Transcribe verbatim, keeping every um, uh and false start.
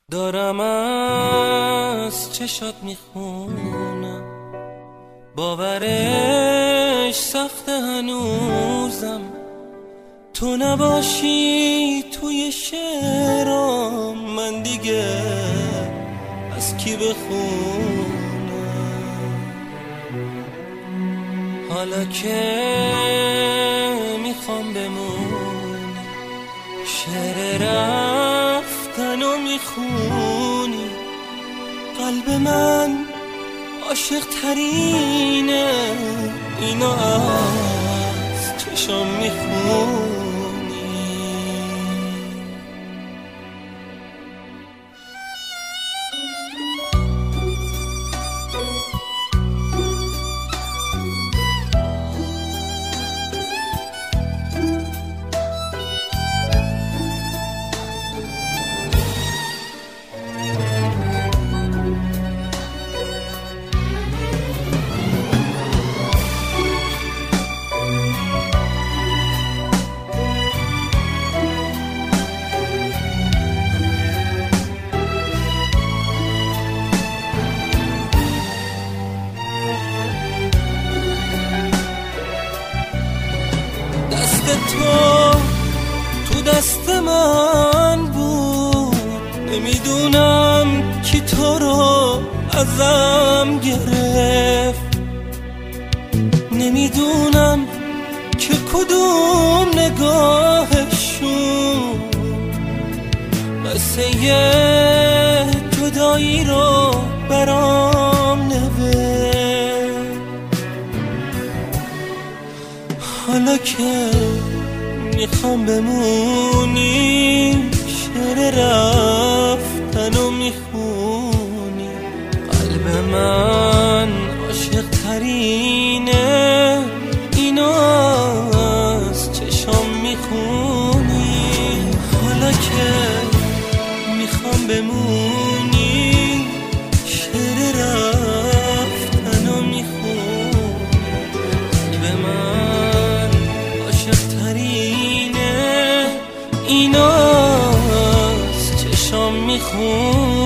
دارم از چشات میخونم، باورش سخت هنوزم. تو نباشی توی شعرام، من دیگه از کی بخونم؟ حالا که میخوام بمونی، شعر رفتن و میخونی. قلب من عاشق ترینه، اینو از چشام میخونی. تو تو دست من بود، نمیدونم کی تو رو ازم گرفت. نمیدونم که کدوم نگاهشون قصه جدایی رو برام نوشت. حالا که میخوام بمونی، شعر رفتن و میخونی. قلب من عاشق ترینه، اینو از چشام میخونی. حالا که میخوام بمونی، شعر رفتن و میخونی. قلب من عاشق ترینه، اینو از چشام میخون.